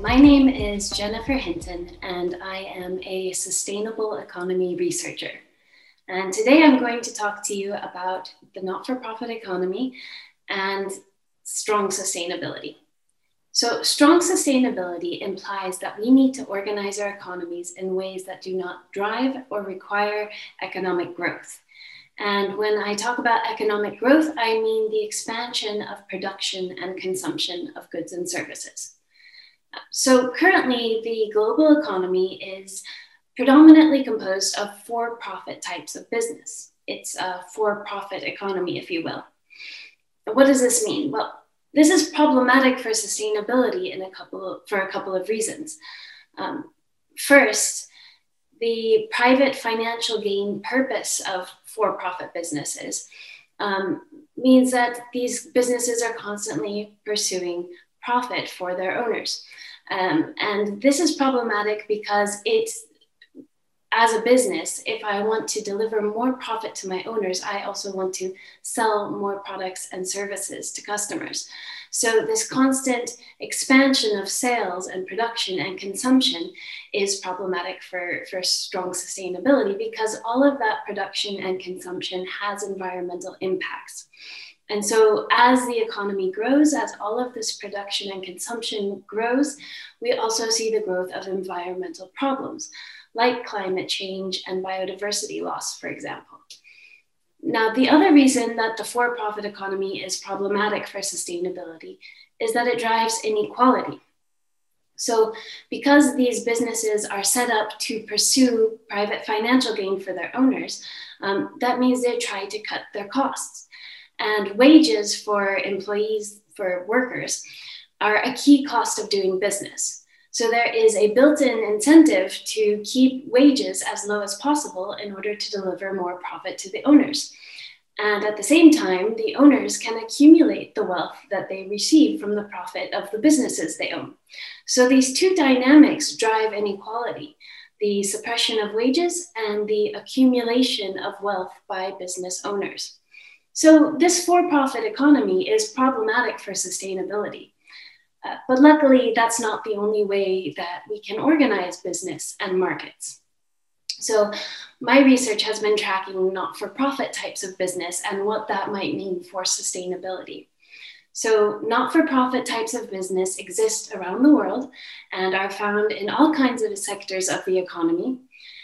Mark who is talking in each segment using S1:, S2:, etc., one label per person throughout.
S1: My name is Jennifer Hinton, and I am a sustainable economy researcher. And today I'm going to talk to you about the not-for-profit economy and strong sustainability. So strong sustainability implies that we need to organize our economies in ways that do not drive or require economic growth. And when I talk about economic growth, I mean the expansion of production and consumption of goods and services. So currently, the global economy is predominantly composed of for-profit types of business. It's a for-profit economy, if you will. What does this mean? Well, this is problematic for sustainability for a couple of reasons. First, the private financial gain purpose of for-profit businesses means that these businesses are constantly pursuing profit for their owners. And this is problematic because as a business, if I want to deliver more profit to my owners, I also want to sell more products and services to customers. So this constant expansion of sales and production and consumption is problematic for strong sustainability because all of that production and consumption has environmental impacts. And so as the economy grows, as all of this production and consumption grows, we also see the growth of environmental problems like climate change and biodiversity loss, for example. Now, the other reason that the for-profit economy is problematic for sustainability is that it drives inequality. So because these businesses are set up to pursue private financial gain for their owners, that means they try to cut their costs. And wages for employees, for workers, are a key cost of doing business. So there is a built-in incentive to keep wages as low as possible in order to deliver more profit to the owners. And at the same time, the owners can accumulate the wealth that they receive from the profit of the businesses they own. So these two dynamics drive inequality: the suppression of wages and the accumulation of wealth by business owners. So this for-profit economy is problematic for sustainability. But luckily, that's not the only way that we can organize business and markets. So my research has been tracking not-for-profit types of business and what that might mean for sustainability. So not-for-profit types of business exist around the world and are found in all kinds of sectors of the economy.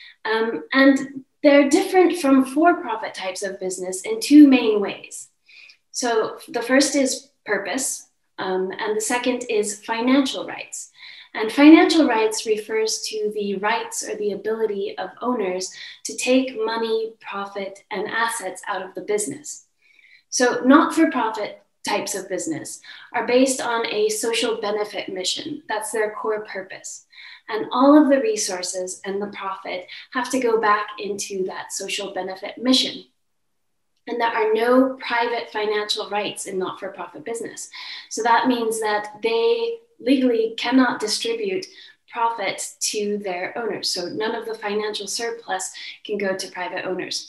S1: And they're different from for-profit types of business in two main ways. So the first is purpose, and the second is financial rights. And financial rights refers to the rights or the ability of owners to take money, profit, and assets out of the business. So not-for-profit types of business are based on a social benefit mission. That's their core purpose. And all of the resources and the profit have to go back into that social benefit mission. And there are no private financial rights in not-for-profit business. So that means that they legally cannot distribute profit to their owners. So none of the financial surplus can go to private owners.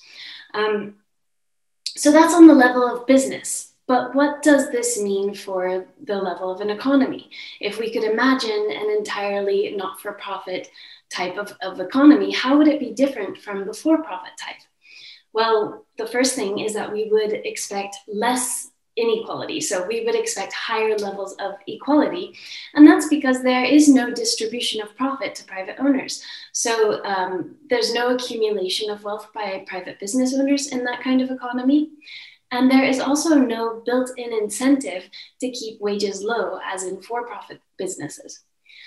S1: So that's on the level of business. But what does this mean for the level of an economy? If we could imagine an entirely not-for-profit type of economy, how would it be different from the for-profit type? Well, the first thing is that we would expect less inequality. So we would expect higher levels of equality. And that's because there is no distribution of profit to private owners. So there's no accumulation of wealth by private business owners in that kind of economy. And there is also no built-in incentive to keep wages low, as in for-profit businesses.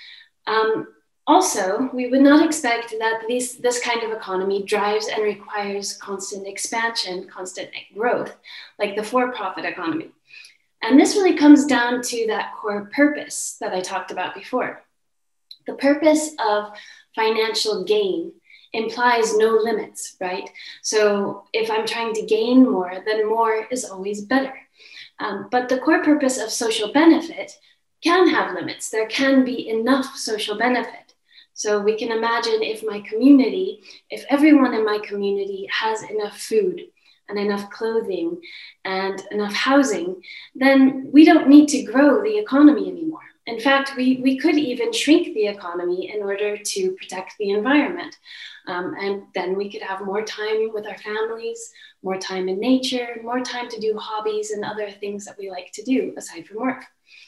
S1: Also, we would not expect that this kind of economy drives and requires constant expansion, constant growth, like the for-profit economy. And this really comes down to that core purpose that I talked about before. The purpose of financial gain implies no limits, right? So if I'm trying to gain more, then more is always better. But the core purpose of social benefit can have limits. There can be enough social benefit. So we can imagine if everyone in my community has enough food and enough clothing and enough housing, then we don't need to grow the economy anymore. In fact, we could even shrink the economy in order to protect the environment. And then we could have more time with our families, more time in nature, more time to do hobbies and other things that we like to do aside from work.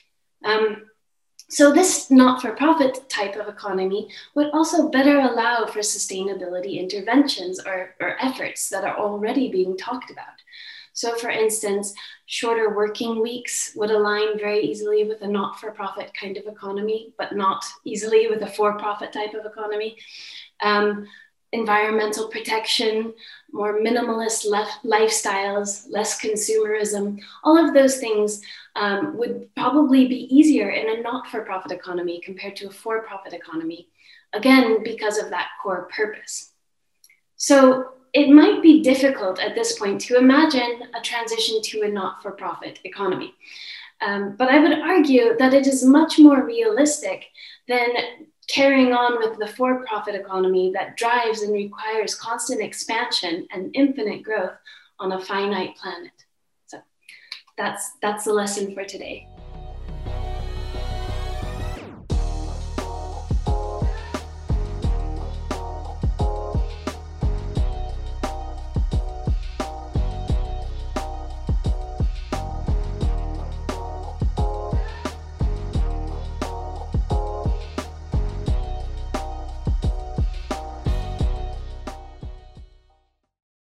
S1: So this not-for-profit type of economy would also better allow for sustainability interventions or efforts that are already being talked about. So for instance, shorter working weeks would align very easily with a not-for-profit kind of economy, but not easily with a for-profit type of economy. Environmental protection, more minimalist lifestyles, less consumerism, all of those things would probably be easier in a not-for-profit economy compared to a for-profit economy, again, because of that core purpose. So it might be difficult at this point to imagine a transition to a not-for-profit economy. But I would argue that it is much more realistic than carrying on with the for-profit economy that drives and requires constant expansion and infinite growth on a finite planet. So that's the lesson for today.